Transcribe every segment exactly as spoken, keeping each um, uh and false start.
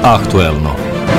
Aktuelno.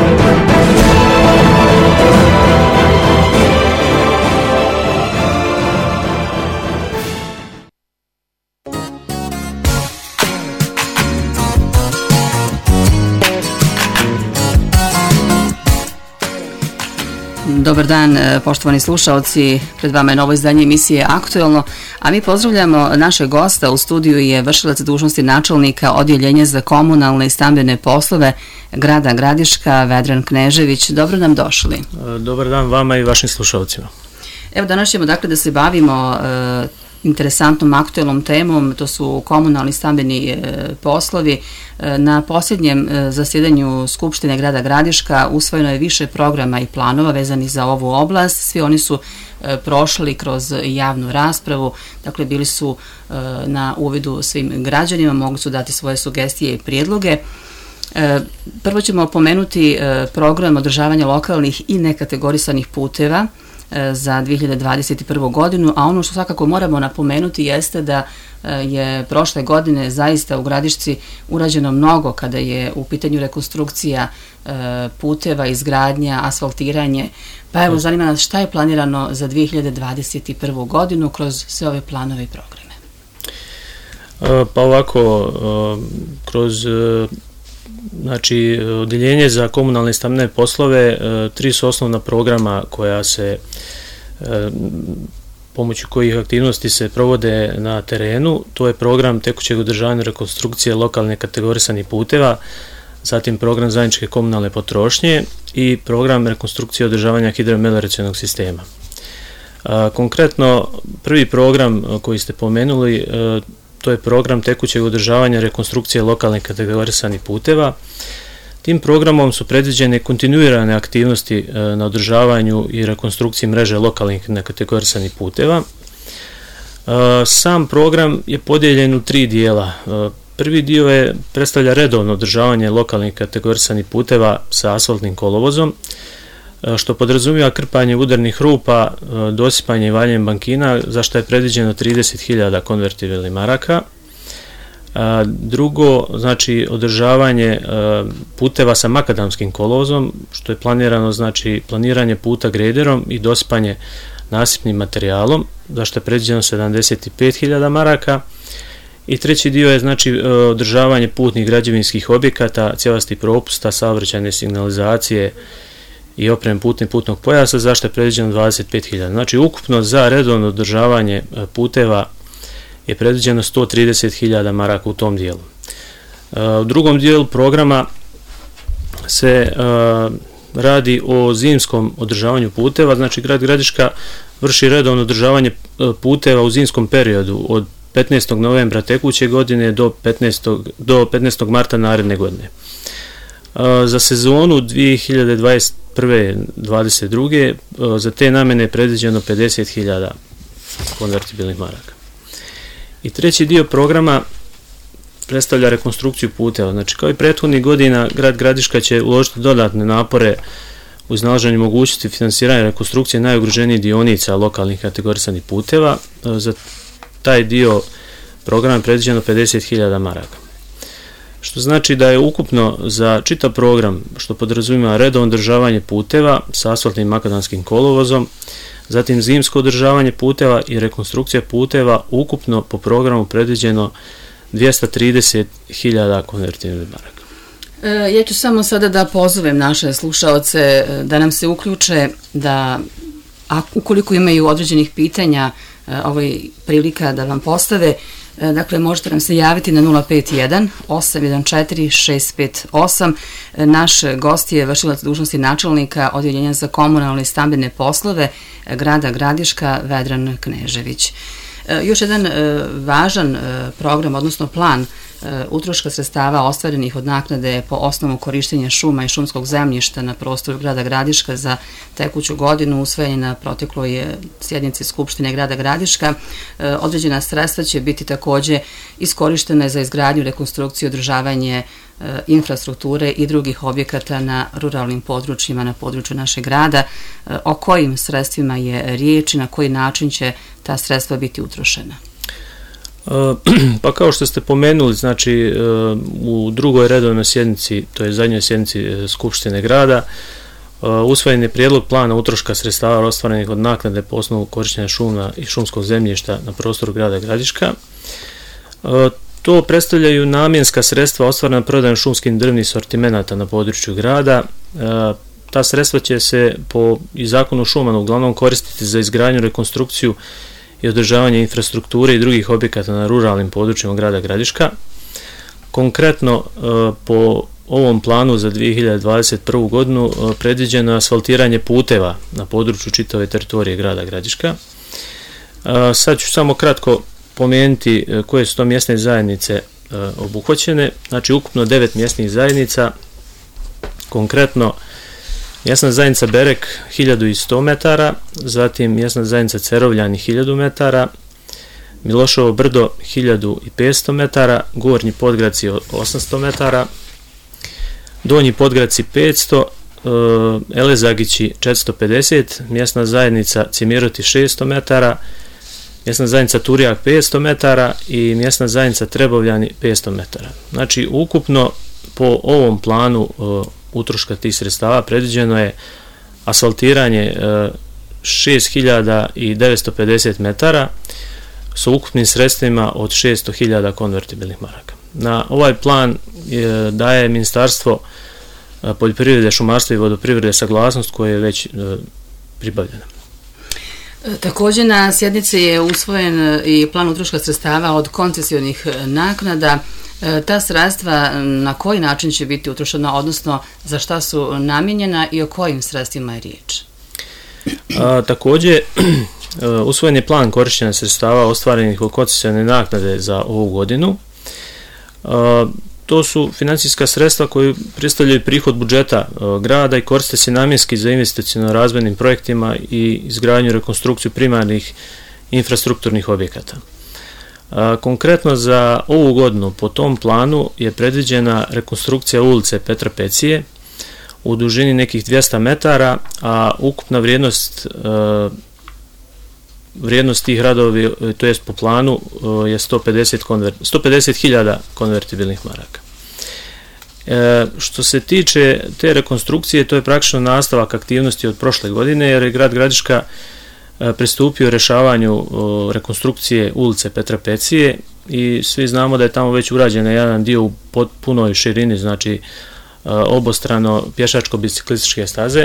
Dobar dan, poštovani slušaoci, pred vama je novo izdanje emisije Aktuelno, a mi pozdravljamo našeg gosta. U studiju je vršilac dužnosti načelnika Odjeljenja za komunalne i stambene poslove grada Gradiška, Vedran Knežević. Dobro nam došli. Dobar dan vama i vašim slušaocima. Evo, danas ćemo dakle da se bavimo e, interesantnom aktuelnom temom, to su komunalni stambeni e, poslovi. E, na posljednjem e, zasjedanju Skupštine grada Gradiška usvojeno je više programa i planova vezanih za ovu oblast. Svi oni su e, prošli kroz javnu raspravu, dakle bili su e, na uvidu svim građanima, mogli su dati svoje sugestije i prijedloge. E, prvo ćemo pomenuti e, program održavanja lokalnih i nekategorisanih puteva za dvije hiljade dvadeset prvu. godinu, a ono što svakako moramo napomenuti jeste da je prošle godine zaista u Gradišci urađeno mnogo kada je u pitanju rekonstrukcija puteva, izgradnja, asfaltiranje. Pa evo, zanima nas šta je planirano za dvije hiljade dvadeset prvu. godinu kroz sve ove planove i programe. Pa ovako, kroz znači Odjeljenje za komunalne i stambene poslove, tri su osnovna programa koja se, pomoću kojih aktivnosti se provode na terenu. To je program tekućeg održavanja rekonstrukcije lokalne kategorisanih puteva, zatim program zajedničke komunalne potrošnje i program rekonstrukcije održavanja hidromelioracionog sistema. Konkretno, prvi program koji ste pomenuli, to je program tekućeg održavanja rekonstrukcije lokalnih kategorisanih puteva. Tim programom su predviđene kontinuirane aktivnosti na održavanju i rekonstrukciji mreže lokalnih nekategorisanih puteva. Sam program je podijeljen u tri dijela. Prvi dio je predstavlja redovno održavanje lokalnih kategorisanih puteva sa asfaltnim kolovozom, što podrazumijeva krpanje udarnih rupa, dosipanje i valjenje bankina, za što je predviđeno trideset hiljada konvertibilnih maraka. Drugo, znači održavanje puteva sa makadamskim kolovozom, što je planirano, znači planiranje puta grederom i dosipanje nasipnim materijalom, za što je predviđeno sedamdeset pet hiljada maraka. I treći dio je znači održavanje putnih građevinskih objekata, cjevastih propusta, saobraćajne signalizacije i opreme putne putnog pojasa, za što je predviđeno dvadeset pet hiljada. Znači ukupno za redovno održavanje puteva je predviđeno sto trideset hiljada maraka u tom dijelu. U drugom dijelu programa se radi o zimskom održavanju puteva, znači grad Gradiška vrši redovno održavanje puteva u zimskom periodu od petnaestog novembra tekuće godine do petnaestog do petnaestog marta naredne godine. Za sezonu dvije hiljade dvadeset prve dvadeset druge. za te namene je predviđeno pedeset hiljada konvertibilnih maraka. I treći dio programa predstavlja rekonstrukciju puteva. Znači, kao i prethodnih godina, grad Gradiška će uložiti dodatne napore u iznalaženju mogućnosti finansiranja rekonstrukcije najugroženijih dionica lokalnih kategorisanih puteva. Za taj dio programa je predviđeno pedeset hiljada maraka. Što znači da je ukupno za čitav program, što podrazumijeva redovno održavanje puteva sa asfaltnim makadamskim kolovozom, zatim zimsko održavanje puteva i rekonstrukcija puteva, ukupno po programu predviđeno dvjesto trideset hiljada konvertibilnih maraka. E, ja ću samo sada da pozovem naše slušaoce da nam se uključe, da a ukoliko imaju određenih pitanja, ovo je prilika da vam postave. Dakle, možete nam se javiti na nula pet jedan osam jedan četiri šest pet osam. Naš gost je vršilac dužnosti načelnika Odjeljenja za komunalne i stambene poslove grada Gradiška, Vedran Knežević. Još jedan važan program, odnosno plan utroška sredstava ostvarenih od naknade po osnovu korištenja šuma i šumskog zemljišta na prostoru grada Gradiška za tekuću godinu usvojen na protekloj sjednici Skupštine grada Gradiška. Određena sredstva će biti također iskorištene za izgradnju, rekonstrukciju, održavanje infrastrukture i drugih objekata na ruralnim područjima na području našeg grada. O kojim sredstvima je riječ i na koji način će ta sredstva biti utrošena? Pa kao što ste pomenuli, znači u drugoj redovnoj sjednici, to je zadnjoj sjednici Skupštine grada, usvojen je prijedlog plana utroška sredstava ostvarenih od naknade po osnovu korištenja šuma i šumskog zemljišta na prostoru grada Gradiška. To predstavljaju namjenska sredstva ostvarena prodajom šumskih drvnih sortimenata na području grada. Ta sredstva će se po i zakonu o šumama uglavnom koristiti za izgradnju, rekonstrukciju i održavanje infrastrukture i drugih objekata na ruralnim područjima grada Gradiška. Konkretno, po ovom planu za dvije hiljade dvadeset prvu. godinu predviđeno je asfaltiranje puteva na području čitave teritorije grada Gradiška. Sad ću samo kratko pomenuti koje su to mjesne zajednice obuhvaćene. Znači, ukupno devet mjesnih zajednica, konkretno mjesna zajednica Berek hiljadu sto metara, zatim mjesna zajednica Cerovljani hiljadu metara, Miloševo brdo hiljadu petsto metara, Gornji Podgradci osamsto metara, Donji Podgradci petsto, Elezagići četiristo pedeset, mjesna zajednica Cimiroti šesto metara, mjesna zajednica Turjak petsto metara i mjesna zajednica Trebovljani petsto metara. Znači, ukupno po ovom planu utroška tih sredstava predviđeno je asfaltiranje šest hiljada devetsto pedeset metara sa ukupnim sredstvima od šesto hiljada konvertibilnih maraka. Na ovaj plan daje Ministarstvo poljoprivrede, šumarstva i vodoprivrede saglasnost koja je već pribavljena. Također na sjednici je usvojen i plan utroška sredstava od koncesionih naknada. Ta sredstva na koji način će biti utrošena, odnosno za šta su namijenjena i o kojim sredstvima je riječ? A, također, usvojen je plan korištenja sredstava ostvarenih od koncesione naknade za ovu godinu. A, to su financijska sredstva koje predstavljaju prihod budžeta a, grada i koriste se namjenski za investiciono razvojnim projektima i izgradnju, rekonstrukciju primarnih infrastrukturnih objekata. A, konkretno za ovu godinu po tom planu je predviđena rekonstrukcija ulice Petra Pecije u dužini nekih dvjesto metara, a ukupna vrijednost a, vrijednost tih radovi, to jest po planu, je sto pedeset hiljada konvertibilnih maraka. E, što se tiče te rekonstrukcije, to je praktično nastavak aktivnosti od prošle godine, jer je grad Gradiška pristupio rješavanju rekonstrukcije ulice Petra Pecije i svi znamo da je tamo već urađen jedan dio u potpunoj širini, znači obostrano pješačko-biciklističke staze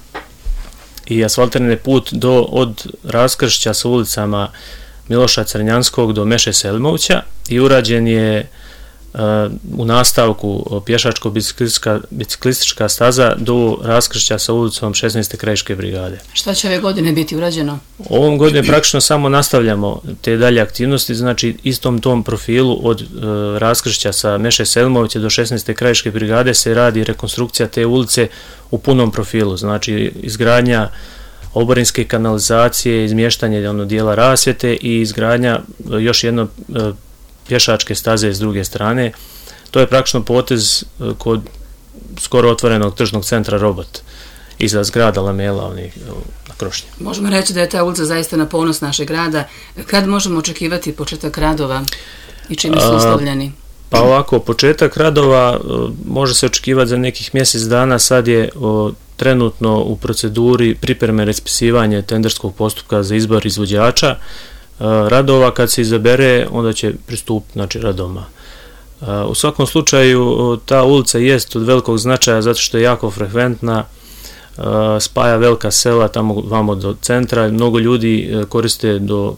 i asfaltirani put do, od raskršća sa ulicama Miloša Crnjanskog do Meše Selimovića i urađen je uh, u nastavku pješačko-biciklistička staza do raskršća sa ulicom šesnaeste krajiške brigade. Šta će ove godine biti urađeno? Ovom godine praktično samo nastavljamo te dalje aktivnosti, znači istom tom profilu od uh, raskršća sa Meše Selimovića do šesnaeste krajiške brigade se radi rekonstrukcija te ulice u punom profilu, znači izgradnja oborinske kanalizacije, izmještanje ono dijela rasvjete i izgradnja još jedno pješačke staze s druge strane. To je praktično potez kod skoro otvorenog tržnog centra Robot iza zgrada Lamela onih na Krošnji. Možemo reći da je ta ulica zaista na ponos našeg grada. Kad možemo očekivati početak radova i čime su uslovljeni? Pa ovako, početak radova može se očekivati za nekih mjesec dana. Sad je o, trenutno u proceduri pripreme raspisivanja tenderskog postupka za izbor izvođača e, radova. Kad se izabere, onda će pristupiti znači, radovima. E, u svakom slučaju, ta ulica jest od velikog značaja zato što je jako frekventna, e, spaja velika sela tamo vamo do centra. Mnogo ljudi e, koriste do,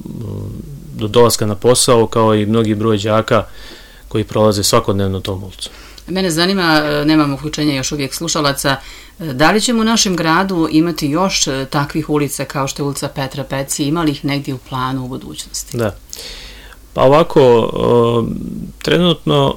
do dolaska na posao, kao i mnogi broj đaka koji prolaze svakodnevno tom ulicu. Mene zanima, nemamo uključenja još uvijek slušalaca, da li ćemo u našem gradu imati još takvih ulica kao što je ulica Petra Pecije, ima li ih negdje u planu u budućnosti? Da. Pa ovako, trenutno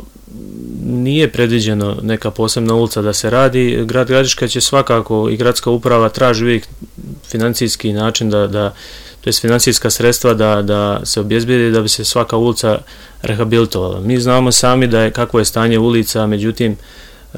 nije predviđeno neka posebna ulica da se radi. Grad Gradiška će svakako i gradska uprava traži uvijek financijski način da, da to je financijska sredstva da, da se obezbijedi da bi se svaka ulica rehabilitovala. Mi znamo sami da je kakvo je stanje ulica, međutim e,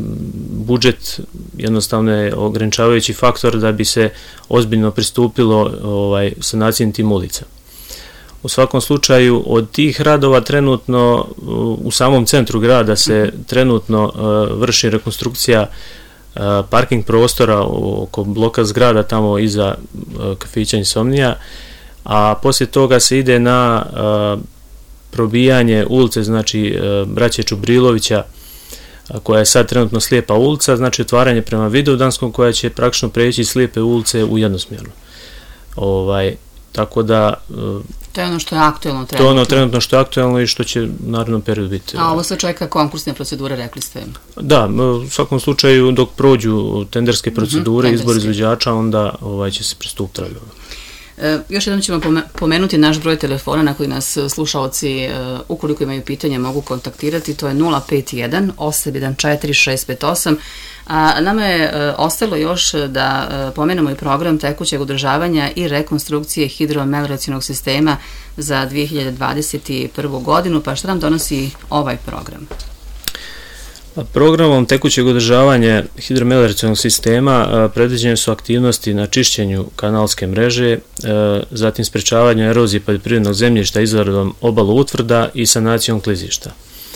budžet jednostavno je ograničavajući faktor da bi se ozbiljno pristupilo ovaj, sanaciji tim ulica. U svakom slučaju od tih radova trenutno u samom centru grada se trenutno vrši rekonstrukcija parking prostora oko bloka zgrada tamo iza kafića Insomnija, a poslije toga se ide na probijanje ulice, znači braće Čubrilovića, koja je sad trenutno slijepa ulica, znači otvaranje prema Vidovdanskom koja će praktično preći slijepe ulice u jednosmjerno. Ovaj, tako da... To je ono što je aktuelno trenutno. To je ono trenutno što je aktuelno i što će u narednom periodu biti. A ovo se čeka konkursne procedure, rekli ste? Da, u svakom slučaju dok prođu tenderske procedure, mm-hmm, izbor izvođača, onda ovaj, će se pristupiti radova. E, još jednom ćemo pomenuti naš broj telefona na koji nas slušaoci, e, ukoliko imaju pitanja, mogu kontaktirati. To je nula pet jedan osam jedan četiri šest pet osam. A nama je e, ostalo još da e, pomenemo i program tekućeg održavanja i rekonstrukcije hidromelioracionog sistema za dvije hiljade dvadeset prvu godinu. Pa šta nam donosi ovaj program? Programom tekućeg održavanja hidromelioracionog sistema predviđene su aktivnosti na čišćenju kanalske mreže, zatim sprečavanju erozije poljoprivrednog zemljišta izradom obaloutvrda i sanacijom klizišta.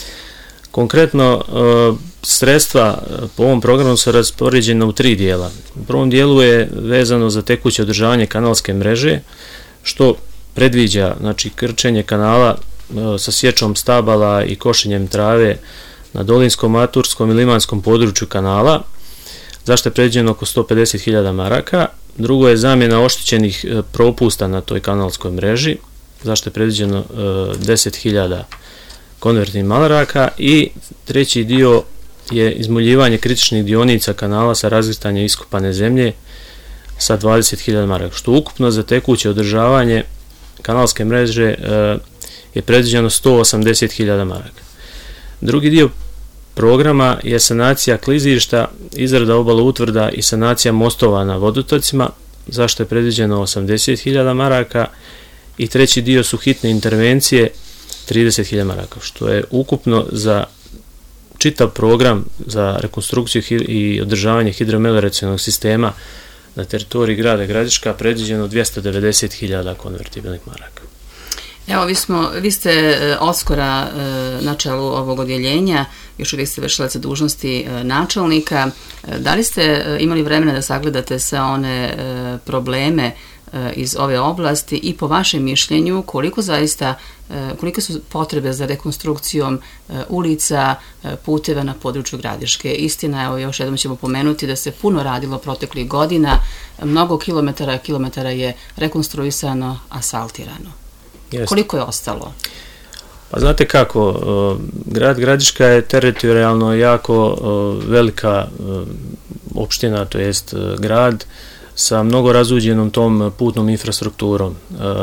Konkretno, sredstva po ovom programu su raspoređena u tri dijela. U prvom dijelu je vezano za tekuće održavanje kanalske mreže, što predviđa, znači, krčenje kanala sa sječom stabala i košenjem trave na dolinskom, maturskom i limanskom području kanala, zašto je predviđeno oko sto pedeset hiljada maraka. Drugo je zamjena oštećenih propusta na toj kanalskoj mreži, zašto je predviđeno deset hiljada konvertnih maraka. I treći dio je izmuljivanje kritičnih dionica kanala sa razgristanjem iskopane zemlje sa dvadeset hiljada maraka, što ukupno za tekuće održavanje kanalske mreže je predviđeno sto osamdeset hiljada maraka. Drugi dio programa je sanacija klizišta, izrada obaloutvrda i sanacija mostova na vodotocima, zašto je predviđeno osamdeset hiljada maraka. I treći dio su hitne intervencije, trideset hiljada maraka, što je ukupno za čitav program za rekonstrukciju i održavanje hidromelioracionog sistema na teritoriji grada Gradiška predviđeno dvjesto devedeset hiljada konvertibilnih maraka. Evo, vi, smo, vi ste odskora na čelu ovog odjeljenja, još uvijek ste vršilac dužnosti načelnika. Da li ste imali vremena da sagledate sve one probleme iz ove oblasti i po vašem mišljenju koliko zaista, kolike su potrebe za rekonstrukcijom ulica, puteva na području Gradiške? Istina, evo još jednom ćemo pomenuti da se puno radilo proteklih godina, mnogo kilometara, kilometara je rekonstruisano, asfaltirano. Jeste. Koliko je ostalo? Pa znate kako, grad Gradiška je teritorijalno jako velika opština, to jest grad sa mnogo razuđenom tom putnom infrastrukturom.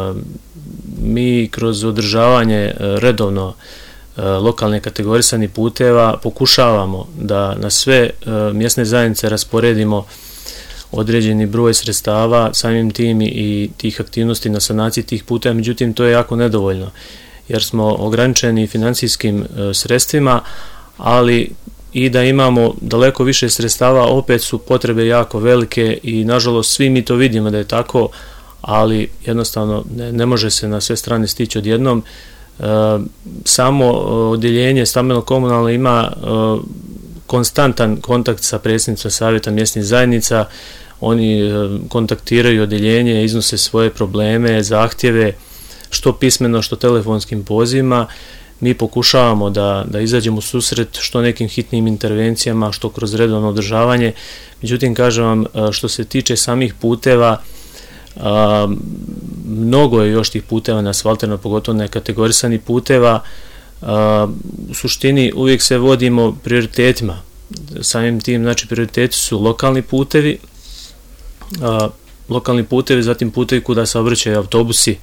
Mi kroz održavanje redovno lokalne kategorisanih puteva pokušavamo da na sve mjesne zajednice rasporedimo određeni broj sredstava, samim tim i tih aktivnosti na sanaciji tih puteva, međutim to je jako nedovoljno jer smo ograničeni financijskim sredstvima, ali i da imamo daleko više sredstava, opet su potrebe jako velike i nažalost svi mi to vidimo da je tako, ali jednostavno ne, ne može se na sve strane stići odjednom. E, samo odjeljenje stambeno-komunalno ima e, konstantan kontakt sa predsjednicom savjeta mjesnih zajednica, oni e, kontaktiraju odjeljenje, iznose svoje probleme, zahtjeve, što pismeno, što telefonskim pozivima. Mi pokušavamo da, da izađemo u susret što nekim hitnim intervencijama, što kroz redovno održavanje. Međutim, kažem vam, što se tiče samih puteva, a, mnogo je još tih puteva neasfaltirano, pogotovo nekategorisani puteva. A, u suštini uvijek se vodimo prioritetima. Samim tim, znači, prioriteti su lokalni putevi, a, lokalni putevi, zatim putevi kuda se obraćaju autobusi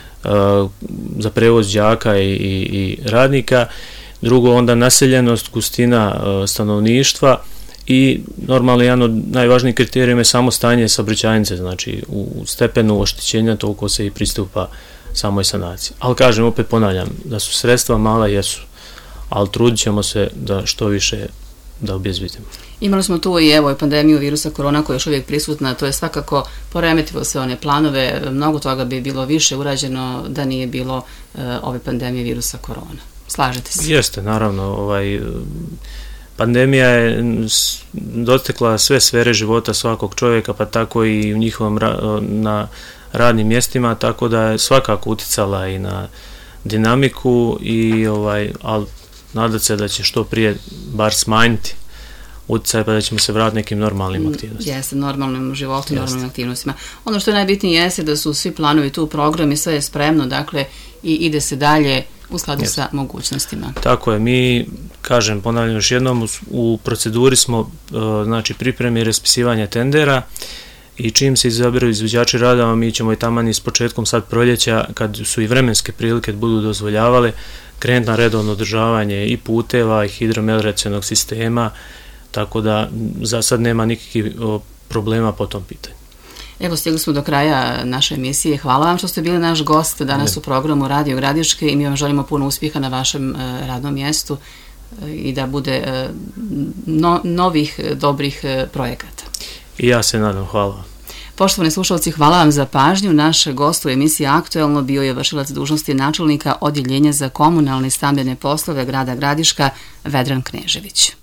za prevoz đaka i, i, i radnika, drugo onda naseljenost, gustina stanovništva i normalno jedan od najvažnijih kriterijima je samo stanje saobraćajnice, znači u stepenu oštećenja toliko se i pristupa samoj sanaciji. Ali kažem, opet ponavljam, da su sredstva mala, jesu, ali trudit ćemo se da što više da obezbedimo. Imali smo tu i evo pandemiju virusa korona koja je još uvijek prisutna, to je svakako poremetilo sve one planove, mnogo toga bi bilo više urađeno da nije bilo uh, ove pandemije virusa korona. Slažete se? Jeste, naravno, ovaj, pandemija je dotekla sve sfere života svakog čovjeka, pa tako i u njihovom ra- na radnim mjestima, tako da je svakako uticala i na dinamiku i ovaj, ali nadat se da će što prije bar smanjiti utjecaj pa da ćemo se vratiti nekim normalnim aktivnostima. Jeste, normalnim životu, normalnim aktivnostima. Ono što je najbitnije jeste da su svi planovi tu, programi, sve je spremno, dakle, i ide se dalje u skladu Jeste. sa mogućnostima. Tako je, mi, kažem, ponavljam još jednom, u, u proceduri smo, znači, pripremi i raspisivanje tendera i čim se izaberu izvođači radova, mi ćemo i taman i s početkom sad proljeća, kad su i vremenske prilike budu dozvoljavale, krenuti na redovno održavanje i puteva i hidromelioracionog sistema, tako da za sad nema nikakvih problema po tom pitanju. Evo, stigli smo do kraja naše emisije. Hvala vam što ste bili naš gost danas ne. u programu Radio Gradiške i mi vam želimo puno uspjeha na vašem uh, radnom mjestu uh, i da bude uh, no, novih dobrih uh, projekata. I ja se nadam, hvala vam. Poštovani slušalci, hvala vam za pažnju. Naš gost u emisiji Aktuelno bio je vršilac dužnosti načelnika Odjeljenja za komunalne i stambene poslove grada Gradiška, Vedran Knežević.